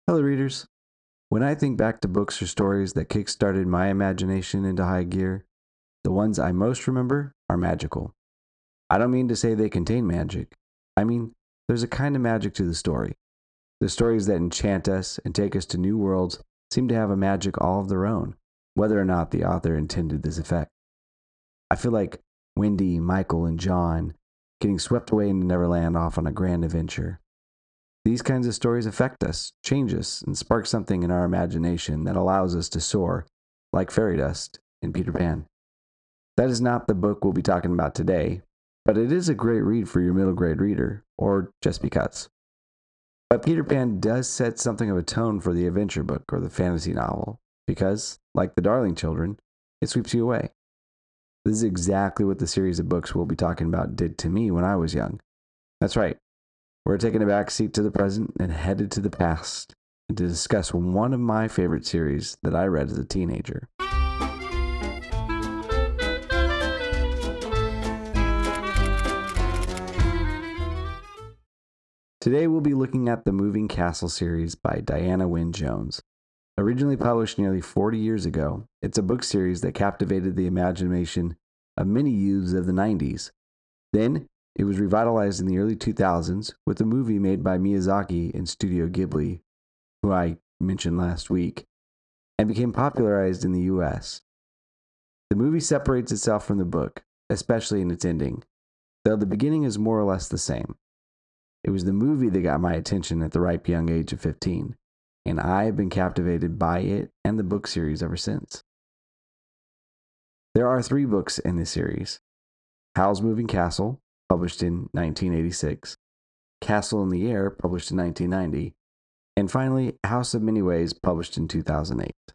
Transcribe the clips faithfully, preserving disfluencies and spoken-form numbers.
Hello, readers. When I think back to books or stories that kickstarted my imagination into high gear, the ones I most remember are magical. I don't mean to say they contain magic. I mean, there's a kind of magic to the story. The stories that enchant us and take us to new worlds seem to have a magic all of their own, whether or not the author intended this effect. I feel like Wendy, Michael, and John getting swept away into Neverland off on a grand adventure. These kinds of stories affect us, change us, and spark something in our imagination that allows us to soar, like fairy dust in Peter Pan. That is not the book we'll be talking about today, but it is a great read for your middle grade reader, or just because. But Peter Pan does set something of a tone for the adventure book or the fantasy novel, because, like the Darling Children, it sweeps you away. This is exactly what the series of books we'll be talking about did to me when I was young. That's right. We're taking a back seat to the present and headed to the past and to discuss one of my favorite series that I read as a teenager. Today we'll be looking at the Moving Castle series by Diana Wynne Jones. Originally published nearly forty years ago, it's a book series that captivated the imagination of many youths of the nineties. Then, it was revitalized in the early two thousands with a movie made by Miyazaki and Studio Ghibli, who I mentioned last week, and became popularized in the U S. The movie separates itself from the book, especially in its ending, though the beginning is more or less the same. It was the movie that got my attention at the ripe young age of fifteen, and I have been captivated by it and the book series ever since. There are three books in this series: Howl's Moving Castle, published in nineteen eighty-six, Castle in the Air, published in nineteen ninety, and finally, House of Many Ways, published in two thousand eight.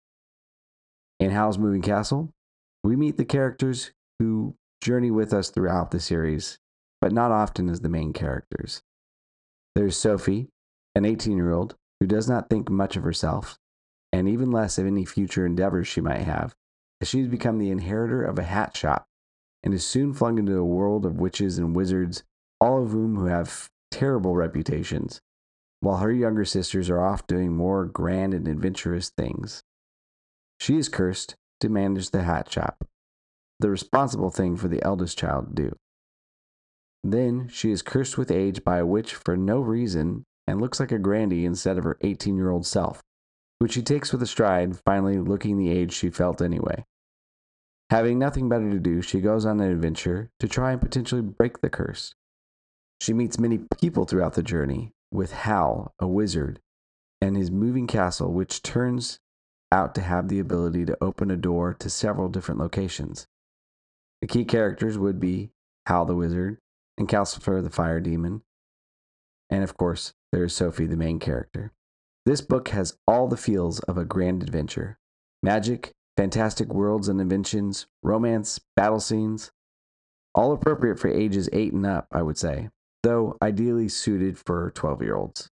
In Howl's Moving Castle, we meet the characters who journey with us throughout the series, but not often as the main characters. There's Sophie, an eighteen-year-old who does not think much of herself, and even less of any future endeavors she might have, as she's become the inheritor of a hat shop and is soon flung into a world of witches and wizards, all of whom who have terrible reputations, while her younger sisters are off doing more grand and adventurous things. She is cursed to manage the hat shop, the responsible thing for the eldest child to do. Then she is cursed with age by a witch for no reason and looks like a granny instead of her eighteen-year-old self, which she takes with a stride, finally looking the age she felt anyway. Having nothing better to do, she goes on an adventure to try and potentially break the curse. She meets many people throughout the journey, with Howl, a wizard, and his moving castle, which turns out to have the ability to open a door to several different locations. The key characters would be Howl the wizard and Calcifer the fire demon, and of course, there is Sophie, the main character. This book has all the feels of a grand adventure: magic, fantastic worlds and inventions, romance, battle scenes, all appropriate for ages eight and up, I would say, though ideally suited for twelve-year-olds.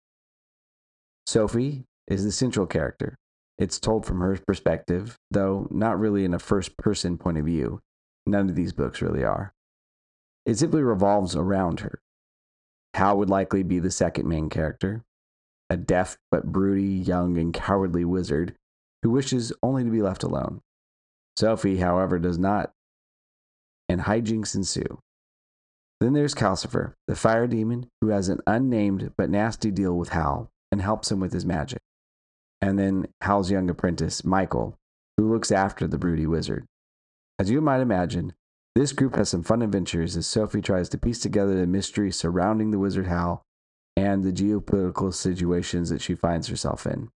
Sophie is the central character. It's told from her perspective, though not really in a first-person point of view. None of these books really are. It simply revolves around her. Hal would likely be the second main character, a deaf but broody, young, and cowardly wizard who wishes only to be left alone. Sophie, however, does not, and hijinks ensue. Then there's Calcifer, the fire demon, who has an unnamed but nasty deal with Hal and helps him with his magic. And then Hal's young apprentice, Michael, who looks after the broody wizard. As you might imagine, this group has some fun adventures as Sophie tries to piece together the mystery surrounding the wizard Hal and the geopolitical situations that she finds herself in.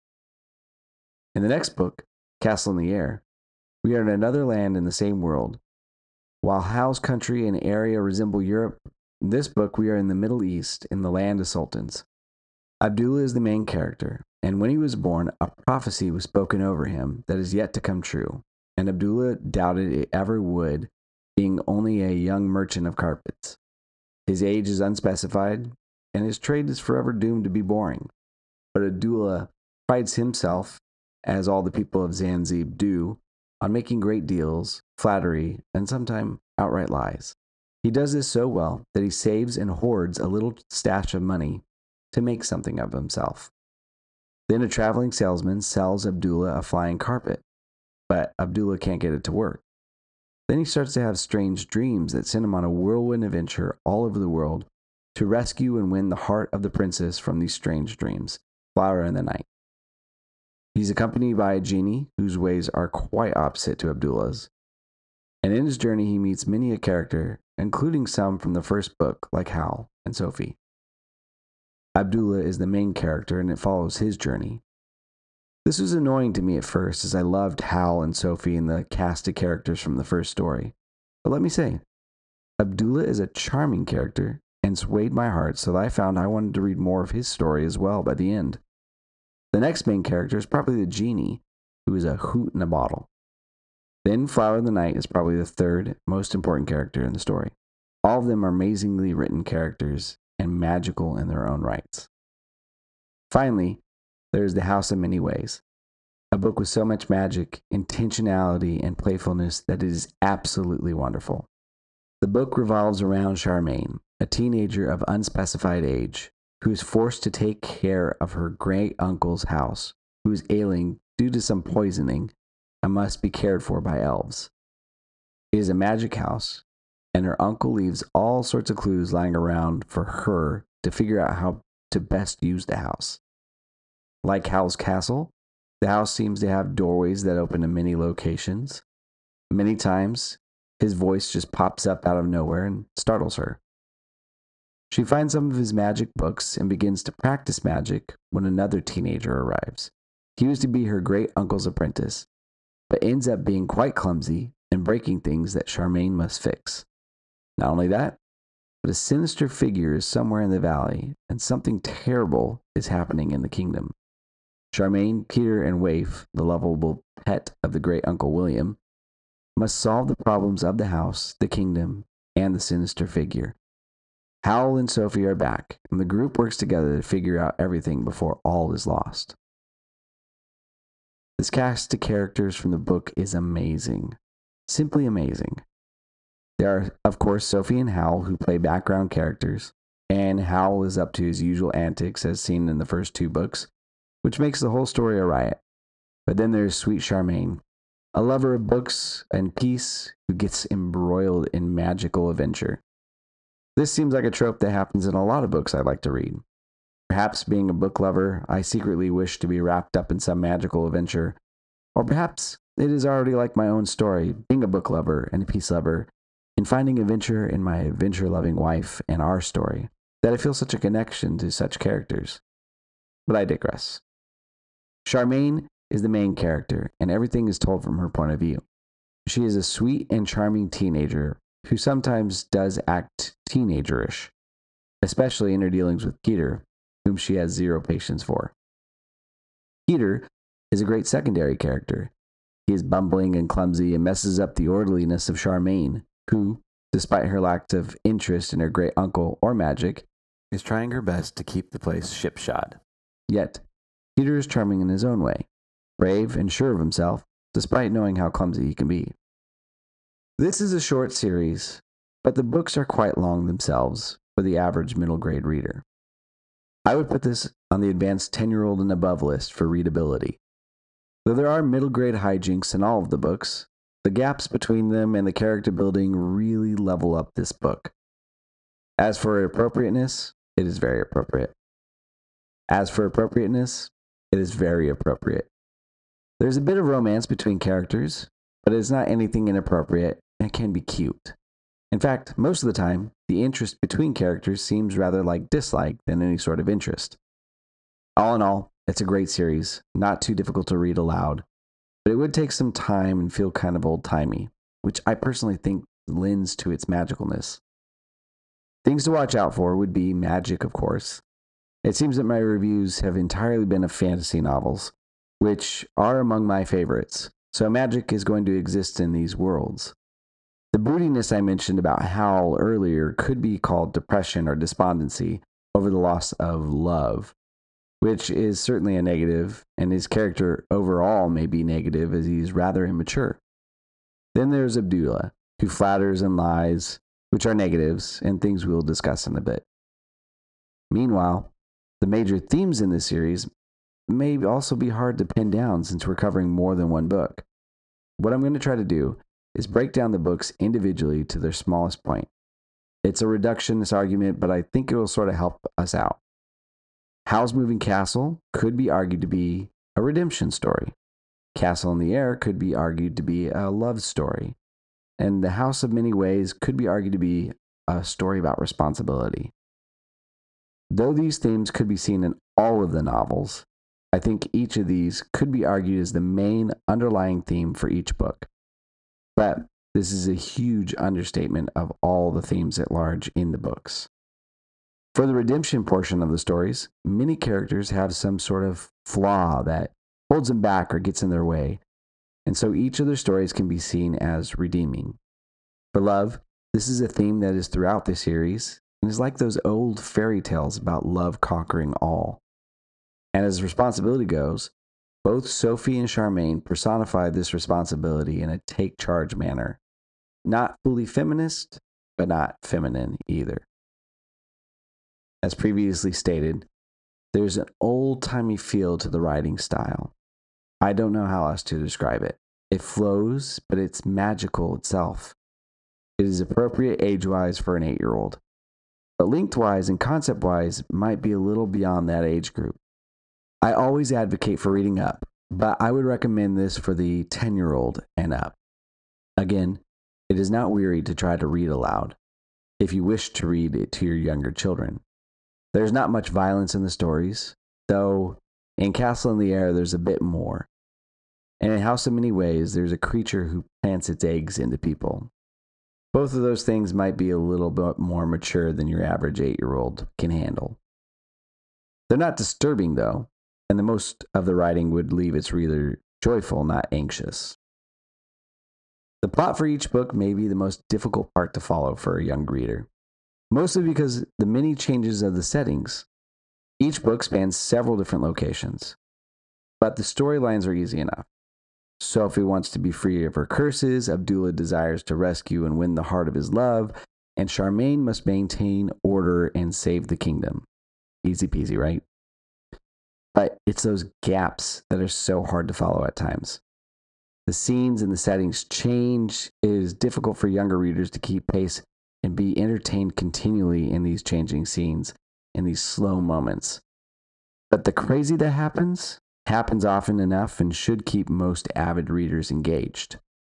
In the next book, Castle in the Air, we are in another land in the same world. While Hal's country and area resemble Europe, in this book we are in the Middle East, in the land of sultans. Abdullah is the main character, and when he was born, a prophecy was spoken over him that is yet to come true, and Abdullah doubted it ever would, being only a young merchant of carpets. His age is unspecified, and his trade is forever doomed to be boring. But Abdullah prides himself, as all the people of Zanzib do, on making great deals, flattery, and sometimes outright lies. He does this so well that he saves and hoards a little stash of money to make something of himself. Then a traveling salesman sells Abdullah a flying carpet, but Abdullah can't get it to work. Then he starts to have strange dreams that send him on a whirlwind adventure all over the world to rescue and win the heart of the princess from these strange dreams, Flower in the Night. He's accompanied by a genie whose ways are quite opposite to Abdullah's. And in his journey, he meets many a character, including some from the first book, like Hal and Sophie. Abdullah is the main character, and it follows his journey. This was annoying to me at first, as I loved Hal and Sophie and the cast of characters from the first story. But let me say, Abdullah is a charming character and swayed my heart so that I found I wanted to read more of his story as well by the end. The next main character is probably the genie, who is a hoot in a bottle. Then Flower in the Night is probably the third most important character in the story. All of them are amazingly written characters and magical in their own rights. Finally, there is The House of Many Ways, a book with so much magic, intentionality, and playfulness that it is absolutely wonderful. The book revolves around Charmaine, a teenager of unspecified age, who is forced to take care of her great uncle's house, who is ailing due to some poisoning and must be cared for by elves. It is a magic house, and her uncle leaves all sorts of clues lying around for her to figure out how to best use the house. Like Hal's castle, the house seems to have doorways that open to many locations. Many times, his voice just pops up out of nowhere and startles her. She finds some of his magic books and begins to practice magic when another teenager arrives. He was to be her great uncle's apprentice, but ends up being quite clumsy and breaking things that Charmaine must fix. Not only that, but a sinister figure is somewhere in the valley, and something terrible is happening in the kingdom. Charmaine, Peter, and Waif, the lovable pet of the great Uncle William, must solve the problems of the house, the kingdom, and the sinister figure. Hal and Sophie are back, and the group works together to figure out everything before all is lost. This cast of characters from the book is amazing. Simply amazing. There are, of course, Sophie and Hal, who play background characters, and Hal is up to his usual antics as seen in the first two books, which makes the whole story a riot. But then there's sweet Charmaine, a lover of books and peace who gets embroiled in magical adventure. This seems like a trope that happens in a lot of books I like to read. Perhaps being a book lover, I secretly wish to be wrapped up in some magical adventure, or perhaps it is already like my own story, being a book lover and a peace lover, and finding adventure in my adventure-loving wife and our story, that I feel such a connection to such characters. But I digress. Charmaine is the main character, and everything is told from her point of view. She is a sweet and charming teenager who sometimes does act teenagerish, especially in her dealings with Peter, whom she has zero patience for. Peter is a great secondary character. He is bumbling and clumsy and messes up the orderliness of Charmaine, who, despite her lack of interest in her great uncle or magic, is trying her best to keep the place shipshod. Yet, Peter is charming in his own way, brave and sure of himself, despite knowing how clumsy he can be. This is a short series, but the books are quite long themselves for the average middle grade reader. I would put this on the advanced ten-year-old and above list for readability. Though there are middle grade hijinks in all of the books, the gaps between them and the character building really level up this book. As for appropriateness, it is very appropriate. As for appropriateness, it is very appropriate. There's a bit of romance between characters, but it is not anything inappropriate and can be cute. In fact, most of the time, the interest between characters seems rather like dislike than any sort of interest. All in all, it's a great series, not too difficult to read aloud, but it would take some time and feel kind of old-timey, which I personally think lends to its magicalness. Things to watch out for would be magic, of course. It seems that my reviews have entirely been of fantasy novels, which are among my favorites, so magic is going to exist in these worlds. The broodiness I mentioned about Hal earlier could be called depression or despondency over the loss of love, which is certainly a negative, and his character overall may be negative as he's rather immature. Then there's Abdullah, who flatters and lies, which are negatives and things we'll discuss in a bit. Meanwhile, the major themes in this series may also be hard to pin down since we're covering more than one book. What I'm going to try to do is break down the books individually to their smallest point. It's a reductionist argument, but I think it will sort of help us out. Howl's Moving Castle could be argued to be a redemption story. Castle in the Air could be argued to be a love story. And The House of Many Ways could be argued to be a story about responsibility. Though these themes could be seen in all of the novels, I think each of these could be argued as the main underlying theme for each book. But this is a huge understatement of all the themes at large in the books. For the redemption portion of the stories, many characters have some sort of flaw that holds them back or gets in their way, and so each of their stories can be seen as redeeming. For love, this is a theme that is throughout the series, and is like those old fairy tales about love conquering all. And as responsibility goes, both Sophie and Charmaine personify this responsibility in a take-charge manner. Not fully feminist, but not feminine either. As previously stated, there's an old-timey feel to the writing style. I don't know how else to describe it. It flows, but it's magical itself. It is appropriate age-wise for an eight-year-old, but length-wise and concept-wise might be a little beyond that age group. I always advocate for reading up, but I would recommend this for the ten-year-old and up. Again, it is not weary to try to read aloud, if you wish to read it to your younger children. There's not much violence in the stories, though in Castle in the Air there's a bit more. And in House of Many Ways, there's a creature who plants its eggs into people. Both of those things might be a little bit more mature than your average eight-year-old can handle. They're not disturbing, though, and the most of the writing would leave its reader joyful, not anxious. The plot for each book may be the most difficult part to follow for a young reader, mostly because the many changes of the settings. Each book spans several different locations, but the storylines are easy enough. Sophie wants to be free of her curses, Abdullah desires to rescue and win the heart of his love, and Charmaine must maintain order and save the kingdom. Easy peasy, right? But it's those gaps that are so hard to follow at times. The scenes and the settings change. It is difficult for younger readers to keep pace and be entertained continually in these changing scenes, in these slow moments. But the crazy that happens, happens often enough and should keep most avid readers engaged.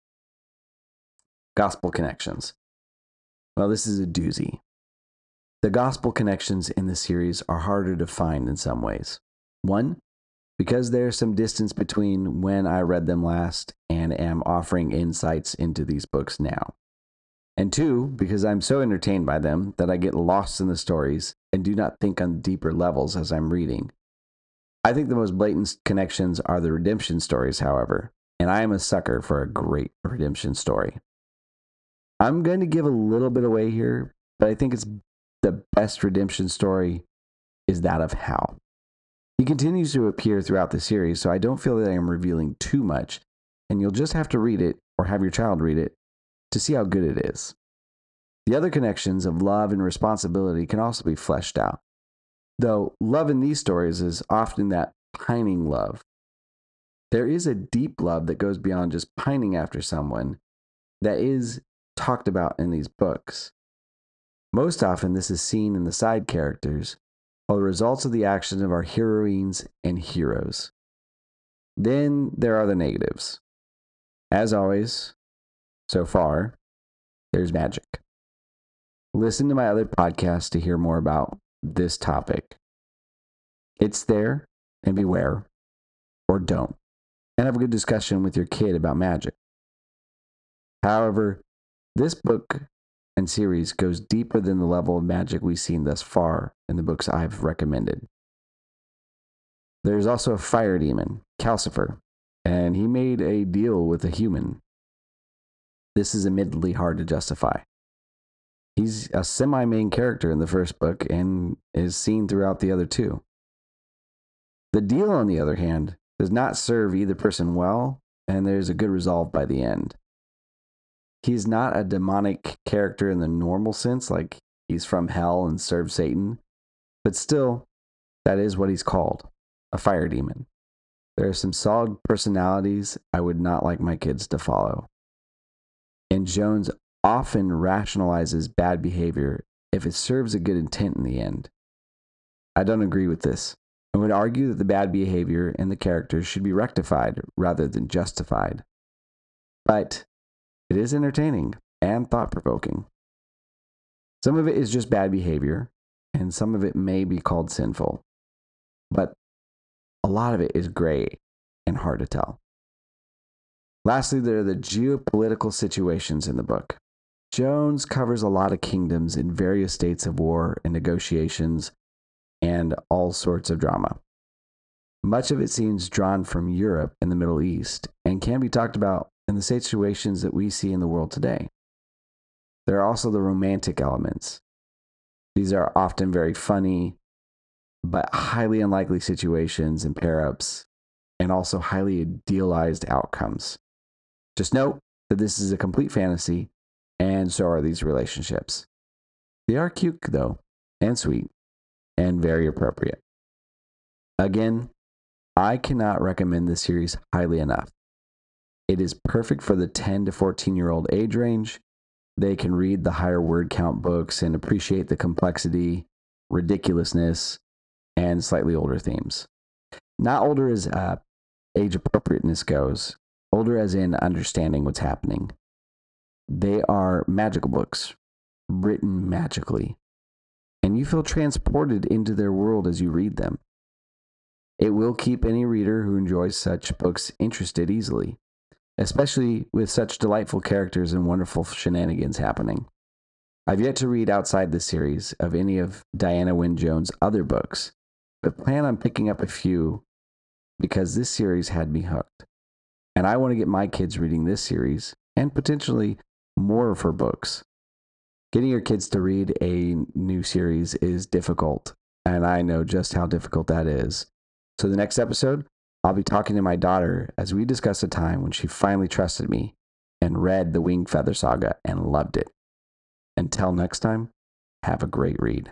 Gospel connections. Well, this is a doozy. The gospel connections in the series are harder to find in some ways. One, because there's some distance between when I read them last and am offering insights into these books now. And two, because I'm so entertained by them that I get lost in the stories and do not think on deeper levels as I'm reading. I think the most blatant connections are the redemption stories, however, and I am a sucker for a great redemption story. I'm going to give a little bit away here, but I think it's the best redemption story is that of Hal. He continues to appear throughout the series, so I don't feel that I am revealing too much, and you'll just have to read it or have your child read it to see how good it is. The other connections of love and responsibility can also be fleshed out, though love in these stories is often that pining love. There is a deep love that goes beyond just pining after someone that is talked about in these books. Most often, this is seen in the side characters, or the results of the actions of our heroines and heroes. Then there are the negatives. As always, so far, there's magic. Listen to my other podcasts to hear more about this topic. It's there, and beware, or don't, and have a good discussion with your kid about magic. However, this book and series goes deeper than the level of magic we've seen thus far in the books I've recommended. There's also a fire demon, Calcifer, and he made a deal with a human. This is admittedly hard to justify. He's a semi-main character in the first book and is seen throughout the other two. The deal, on the other hand, does not serve either person well, and there's a good resolve by the end. He's not a demonic character in the normal sense, like he's from hell and serves Satan, but still, that is what he's called. a fire demon. There are some solid personalities I would not like my kids to follow. And Jones often rationalizes bad behavior if it serves a good intent in the end. I don't agree with this. I would argue that the bad behavior in the characters should be rectified rather than justified. But it is entertaining and thought-provoking. Some of it is just bad behavior, and some of it may be called sinful. But a lot of it is gray and hard to tell. Lastly, there are the geopolitical situations in the book. Jones covers a lot of kingdoms in various states of war and negotiations and all sorts of drama. Much of it seems drawn from Europe and the Middle East and can be talked about in the situations that we see in the world today. There are also the romantic elements. These are often very funny, but highly unlikely situations and pair-ups, and also highly idealized outcomes. Just note that this is a complete fantasy, and so are these relationships. They are cute, though, and sweet, and very appropriate. Again, I cannot recommend this series highly enough. It is perfect for the ten to fourteen year old age range. They can read the higher word count books and appreciate the complexity, ridiculousness, and slightly older themes. Not older as uh, age appropriateness goes, older as in understanding what's happening. They are magical books, written magically, and you feel transported into their world as you read them. It will keep any reader who enjoys such books interested easily, especially with such delightful characters and wonderful shenanigans happening. I've yet to read outside the series of any of Diana Wynne Jones' other books, but plan on picking up a few because this series had me hooked. And I want to get my kids reading this series and potentially more of her books. Getting your kids to read a new series is difficult, and I know just how difficult that is. So the next episode, I'll be talking to my daughter as we discuss a time when she finally trusted me and read the Winged Feather Saga and loved it. Until next time, have a great read.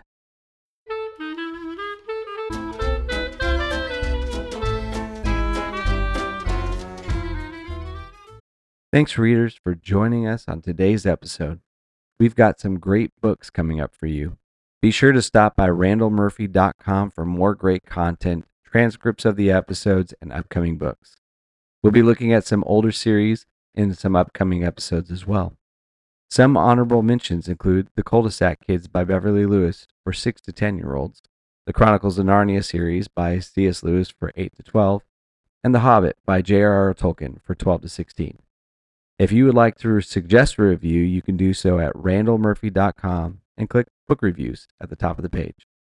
Thanks, readers, for joining us on today's episode. We've got some great books coming up for you. Be sure to stop by randall murphy dot com for more great content, transcripts of the episodes, and upcoming books. We'll be looking at some older series in some upcoming episodes as well. Some honorable mentions include The Cul-de-sac Kids by Beverly Lewis for six to ten year olds, The Chronicles of Narnia series by C S Lewis for eight to twelve, and The Hobbit by J R R Tolkien for twelve to sixteen. If you would like to suggest a review, you can do so at randall murphy dot com and click Book Reviews at the top of the page.